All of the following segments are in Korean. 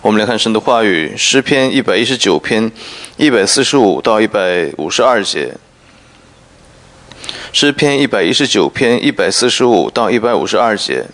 我们来看神的话语，诗篇119篇145到152节。诗篇119篇145到152节。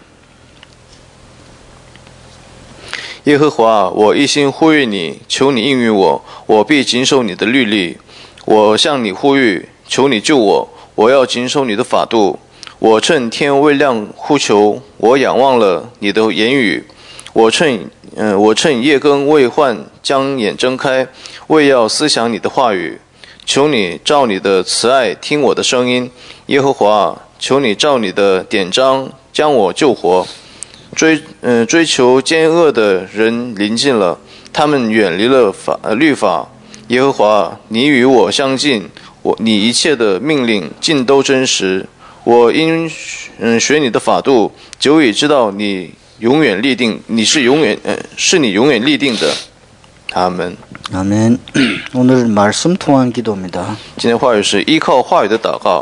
耶和华，我一心呼吁你，求你应允我，我必谨守你的律例。我向你呼吁，求你救我，我要谨守你的法度。我趁天未亮呼求，我仰望了你的言语。我趁夜更未换，将眼睁开，为要思想你的话语。求你照你的慈爱听我的声音，耶和华，求你照你的典章将我救活。追求奸恶的人临近了，他们远离了律法。耶和华，你与我相近，你一切的命令尽都真实。我因学你的法度，久已知道你永远立定，是你永远立定的。阿门。 아멘. 오늘 말씀 통한 기도입니다. 今天话语是依靠话语的祷告。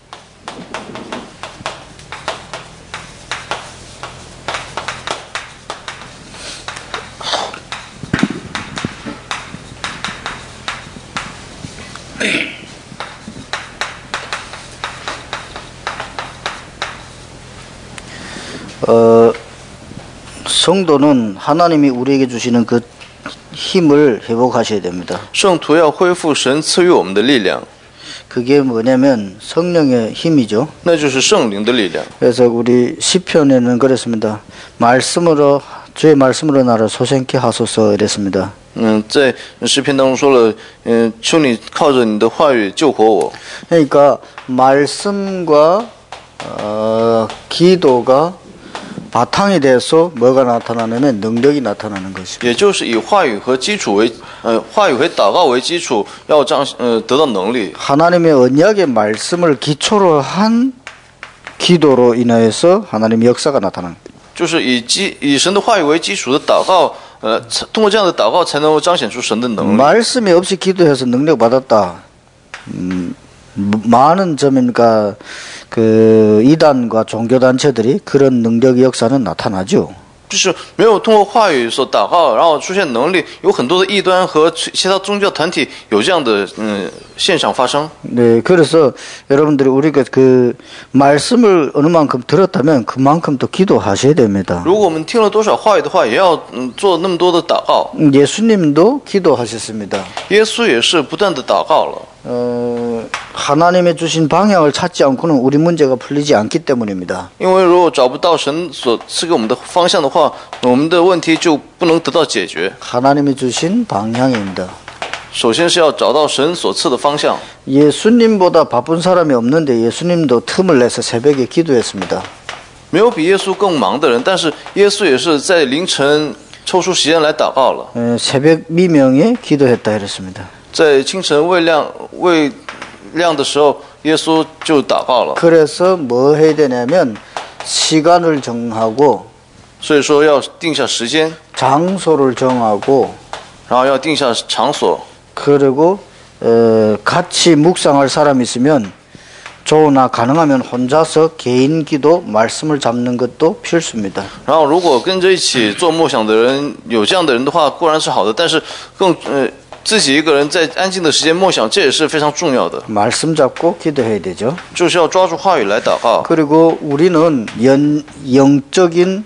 성도는 하나님이 우리에게 주시는 그 힘을 회복하셔야 됩니다. 圣徒要恢复神赐予我们的力量， 그게 뭐냐면 성령의 힘이죠. 那就是圣灵的力量。 그래서 우리 시편에는 그랬습니다. 말씀으로 주의 말씀으로 나를 소생케 하소서 이랬습니다. 在诗篇当中说了，求你靠着你的话语救活我。 그러니까 말씀과 기도가 바탕이 돼서 뭐가 나타나냐면 능력이 나타나는 것이죠. 也就是以话语和基础为话语和祷告为基础，要得到能力。 하나님의 언약의 말씀을 기초로 한 기도로 인하여서 하나님의 역사가 나타나는 거예요. 就是以神的话语为基础的祷告，通过这样的祷告才能够彰显出神的能力。 말씀이 없이 기도해서 능력 받았다. 많은 점이니까 그 이단과 종교 단체들이 그런 능력의 역사는 나타나죠. 就是没有通过话语所祷告，然后出现能力，有很多的异端和其他宗教团体有这样的现象发生。 네, 그래서 여러분들이 우리가 그 말씀을 어느 만큼 들었다면 그만큼 또 기도하셔야 됩니다. 如果我们听了多少话语的话，也要做那么多的祷告。 예수님도 기도하셨습니다. 耶稣也是不断的祷告了。 하나님의 주신 방향을 찾지 않고는 우리 문제가 풀리지 않기 때문입니다. 因为如果找不到神所赐给我们的方向的话，我们的问题就不能得到解决。 하나님이 주신 방향입니다. 首先是要找到神所赐的方向。 예수님보다 바쁜 사람이 없는데 예수님도 틈을 내서 새벽에 기도했습니다. 没有比耶稣更忙的人，但是耶稣也是在凌晨抽出时间来祷告了。 새벽 미명에 기도했다 이랬습니다. 在清晨未亮的时候，耶稣就祷告了。 그래서 뭐 해야 되냐면 시간을 정하고 所以说要定下时间， 장소를 정하고 然后要定下场所， 그리고 같이 묵상할 사람이 있으면 좋으나 가능하면 혼자서 개인 기도 말씀을 잡는 것도 필수입니다. 然后如果跟着一起做默想的人有这样的人的话，固然是好的，但是自己一个人在安静的时间默想，这也是非常重要的。 말씀 잡고 기도해야 되죠. 就是要抓住话语来祷告。 그리고 우리는 영적인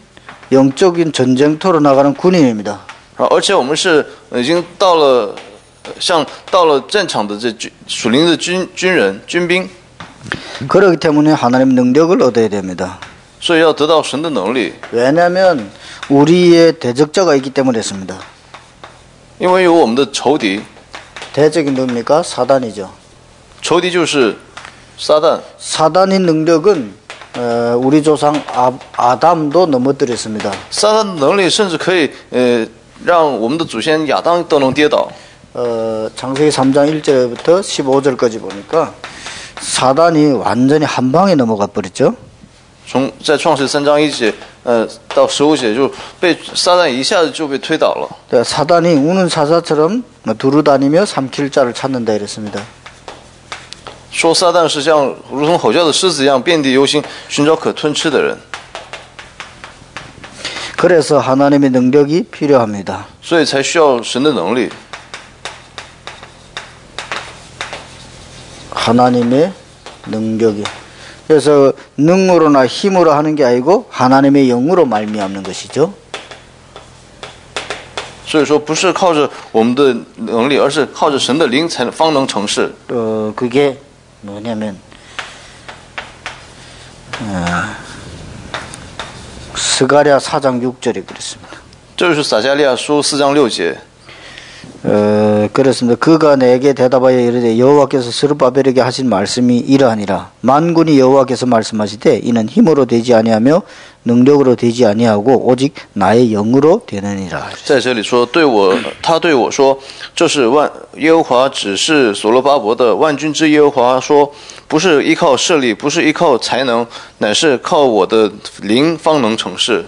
전쟁터로 나가는 군인입니다. 而且我们是已经到了战场的这属灵的军兵， 그렇기 때문에 하나님 능력을 얻어야 됩니다. 所以要得到神的能力。 왜냐하면 우리의 대적자가 있기 때문에 했습니다. 因为有我们的仇敌， 대적이 뭡니까? 사단이죠. 仇敌就是撒旦。 사단의 능력은 우리 조상 아담도 넘어뜨렸습니다. 撒旦的能力甚至可以让我们的祖先亚当都能跌倒。 창세기 3장 1절부터 15절까지 보니까 사단이 완전히 한 방에 넘어가 버렸죠. 在创世3章1节到15节，就被撒旦一下子就被推倒了。 사단이 우는 사자처럼 두루다니며 삼킬 자를 찾는다 이랬습니다. 说撒旦是像如同吼叫的狮子一样遍地游行，寻找可吞吃的人。 그래서 하나님의 능력이 필요합니다. 所以才需要神的能力。 하나님의 능력이. 그래서 능으로나 힘으로 하는 게 아니고 하나님의 영으로 말미암는 것이죠. 所以说不是靠着我们的能力，而是靠着神的灵才方能成事。 그게 뭐냐면 스가랴 4장 6절에 그랬습니다. 这就是撒迦利亚书4章6节。 그렇습니다. 그가 내게 대답하여 이르되 여호와께서 스룹바벨에게 하신 말씀이 이러하니라. 만군이 여호와께서 말씀하시되 이는 힘으로 되지 아니하며 능력으로 되지 아니하고 오직 나의 영으로 되느니라. 在这里说，他对我说，这是耶和华指示所罗巴伯的万军之耶和华说，不是依靠势力，不是依靠才能，乃是靠我的灵方能成事。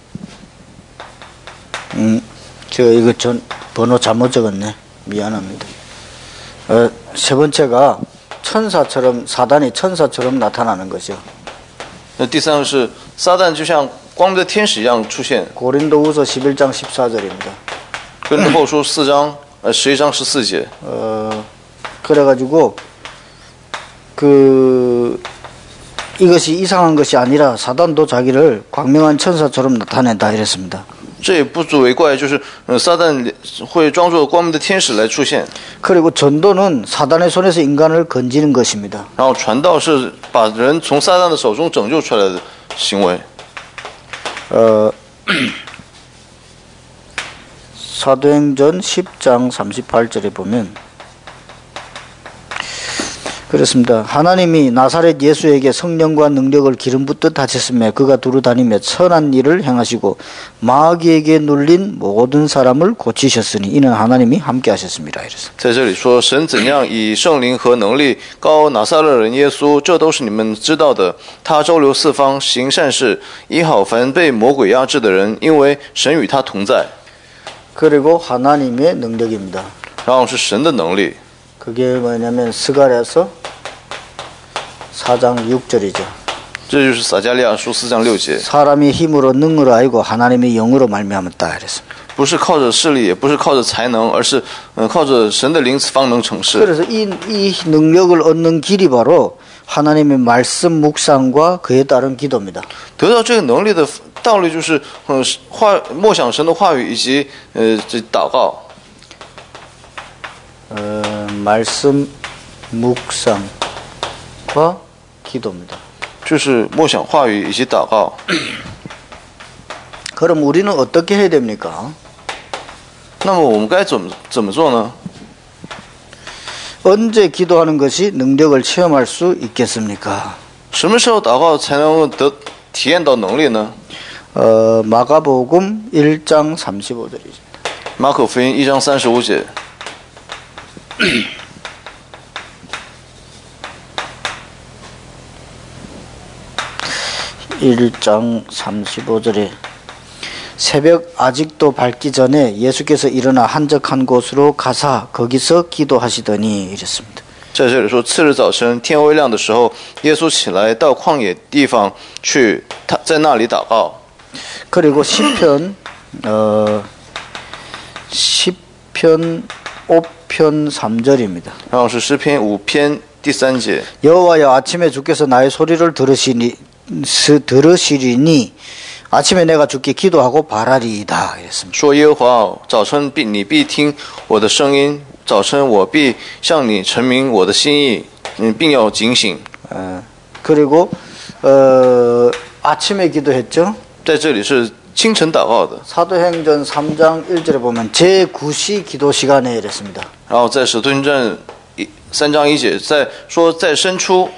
제가 이거 전 번호 잘못 적었네. 미안합니다. 세 번째가 천사처럼 사단이 천사처럼 나타나는 거죠. 那第三个是撒旦就像光明的天使一样出现。 고린도후서 11장 14절입니다. 哥林多后书11章14节。 그래가지고 이것이 이상한 것이 아니라 사단도 자기를 광명한 천사처럼 나타낸다 이랬습니다. 这也不足为怪，就是撒旦会装作光明的天使来出现。 그리고 전도는 사단의 손에서 인간을 건지는 것입니다. 然后传道是把人从撒旦的手中拯救出来的行为。 사도행전 10장 38절에 보면 그렇습니다. 하나님이 나사렛 예수에게 성령과 능력을 기름 붓듯 하셨으며 그가 두루 다니며 선한 일을 행하시고 마귀에게 눌린 모든 사람을 고치셨으니 이는 하나님이 함께 하셨습니다. 이랬습니다. 在这里说，神怎样以圣灵和能力高拿撒勒人耶稣，这都是你们知道的。他周流四方，行善事，医好凡被魔鬼压制的人，因为神与他同在。 그리고 하나님의 능력입니다. 然后是神的能力。 그게 뭐냐면 스가랴서 4장 6절이죠. 这就是撒迦利亚书4章6节。 사람이 힘으로 능으로 아니고 하나님의 영으로 말미암았다 이랬습니다. 不是靠着势力，也不是靠着才能，而是靠着神的灵方能成事。 그래서 이 능력을 얻는 길이 바로 하나님의 말씀 묵상과 그에 따른 기도입니다. 得到这个能力的道理就是默想神的话语以及这祷告。 말씀 묵상과 기도입니다. 就是默想话语以及祷告。 그럼 우리는 어떻게 해야 됩니까? 那么我们该怎么做呢？ 언제 기도하는 것이 능력을 체험할 수 있겠습니까? 什么时候祷告才能体验到能力呢？ 마가복음 1장 35절이죠. 马可福音1章35节。 1장 35절에 새벽 아직도 밝기 전에 예수께서 일어나 한적한 곳으로 가사 거기서 기도하시더니 이랬습니다. 在这里说，次日早晨天微亮的时候，耶稣起来到旷野地方去，他在那里祷告。 그리고 시편 5편 3절입니다. 然后是诗篇5篇第3节。 여호와여 아침에 주께서 나의 소리를 들으시리니 아침에 내가 주께 기도하고 바라리이다 이랬습니다. 说耶和华，早晨你必听我的声音，早晨我必向你陈明我的心意，你并要警醒。 그리고 아침에 기도했죠. 在这里是清晨祷告的。 사도행전 3장 1절에 보면 제9시 기도 시간에 이랬습니다. 然后在使徒行传3章1节，在说在申初。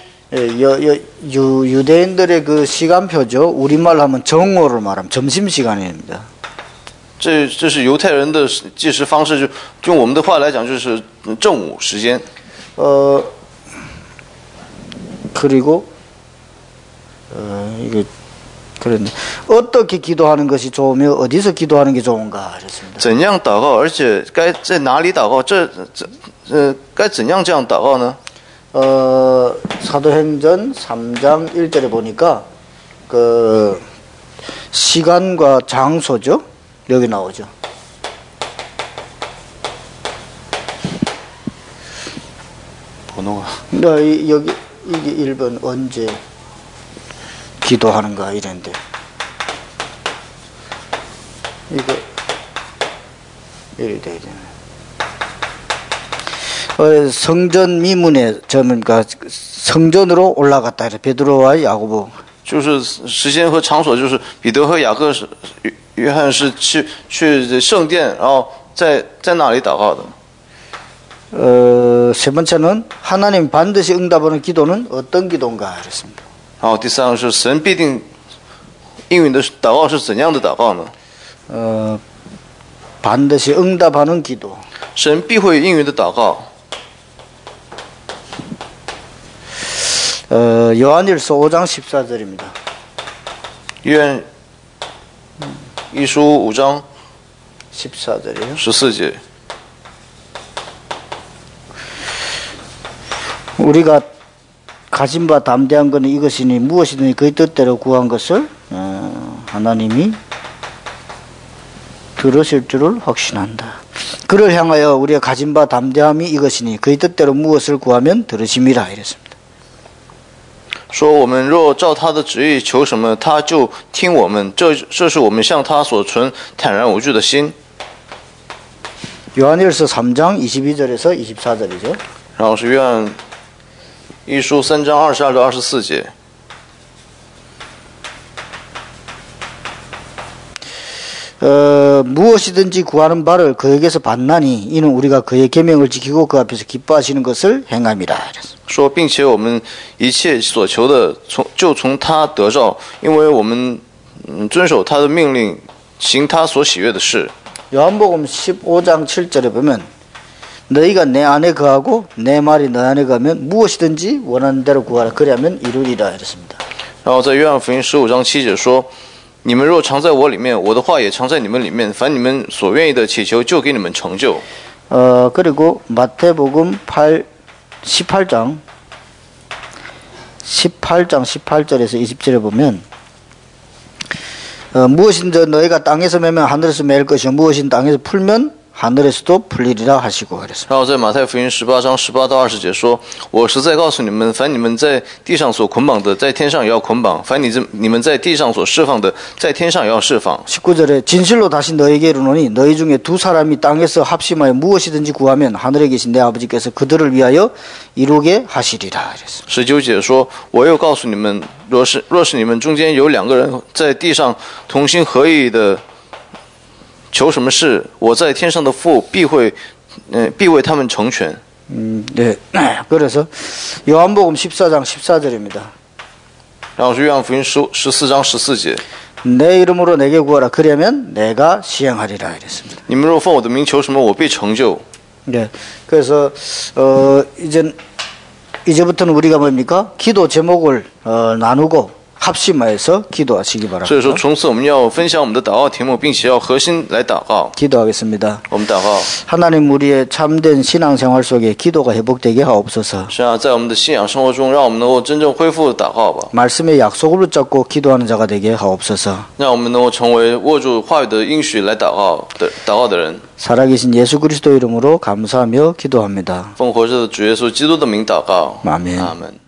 유대인들의 그 시간표죠. 우리말로 하면 정오를 말하면 점심시간입니다. 这是犹太人的计时方式，就用我们的话来讲，就是正午时间。 그리고 이게 그랬네. 어떻게 기도하는 것이 좋으며 어디서 기도하는 게 좋은가 그랬습니다. 怎样祷告，而且该在哪里祷告？该怎样这样祷告呢？ 사도행전 3장 1절에 보니까 시간과 장소죠. 여기 나오죠. 번호가 여기 이게 1번 언제 기도하는가 이랬는데 이거 이래 돼야 되네. 성전 미문에 그러니까 성전으로 올라갔다 이래. 베드로와 야고보. 就是时间和场所，就是彼得和雅各是约翰是去圣殿，然后在那里祷告的。 세 번째는 하나님 반드시 응답하는 기도는 어떤 기도인가 그랬습니다. 然后第三个是神必定应允的祷告是怎样的祷告呢？ 반드시 응답하는 기도. 神必会应允的祷告。 요한일서 5장 14절입니다. 约翰一书5章 14절이에요. 14节。 우리가 가진 바 담대한 것은 이것이니 무엇이든지 그의 뜻대로 구한 것을 하나님이 들으실 줄을 확신한다. 그를 향하여 우리가 가진 바 담대함이 이것이니 그의 뜻대로 무엇을 구하면 들으심이라 이랬습니다. 说我们若照他的旨意求什么，他就听我们。这是我们向他所存坦然无惧的心。 요한일서 3장 22절에서 24절이죠. 然后是约翰一书3章22到24节。 무엇이든지 구하는 바를 그에게서 받나니 이는 우리가 그의 계명을 지키고 그 앞에서 기뻐하시는 것을 행함이라. 说，并且我们一切所求的就从他得着，因为我们遵守他的命令，行他所喜悦的事。 요한복음 15장 7절에 보면 너희가 내 안에 거하고 내 말이 너 안에 거하면 무엇이든지 원하는 대로 구하라 그리하면 이루리라 이랬습니다. 然后在约翰福音15章7节说，你们若常在我里面，我的话也常在你们里面，凡你们所愿意的祈求，就给你们成就。 그리고 마태복음 18장 18절에서 20절에 보면 무엇인지 너희가 땅에서 매면 하늘에서 매일 것이요 무엇인 땅에서 풀면 하늘에서도 풀리리라 하시고 그랬습니다. 然后在马太福音18章18到20节说，我实在告诉你们，凡你们在地上所捆绑的，在天上也要捆绑；凡你们在地上所释放的，在天上也要释放。 19절에 진실로 다시 너희에게 이르노니 너희 중에 두 사람이 땅에서 합심하여 무엇이든지 구하면 하늘에 계신 내 아버지께서 그들을 위하여 이루게 하시리라 그랬습니다. 19节说，我又告诉你们，若是你们中间有2个人在地上同心合意的求什么事，我在天上的父必为他们成全。 네. 그래서 요한복음 14장 14절입니다. 然后是约翰福音14章14节， 내 이름으로 내게 구하라 그러면 내가 시행하리라 이랬습니다. 你们若奉我的名求什么，我必成就。 네. 그래서 이제부터는 우리가 뭡니까? 기도 제목을 나누고 합심하여서 기도하시기 所以说， 바랍니다. 从此我们要分享我们的祷告题目，并且要核心来祷告。 기도하겠습니다. 我们祷告， 하나님 우리의 참된 신앙생활 속에 기도가 회복되게 하옵소서. 是啊，在我们的信仰生活中，让我们能够真正恢复祷告吧， 말씀의 약속을 붙잡고 기도하는 자가 되게 하옵소서. 让我们能够成为握住话语的应许来祷告的人。 살아계신 예수 그리스도 이름으로 감사하며 기도합니다. 奉活着的主耶稣基督的名祷告， 아멘. 阿门。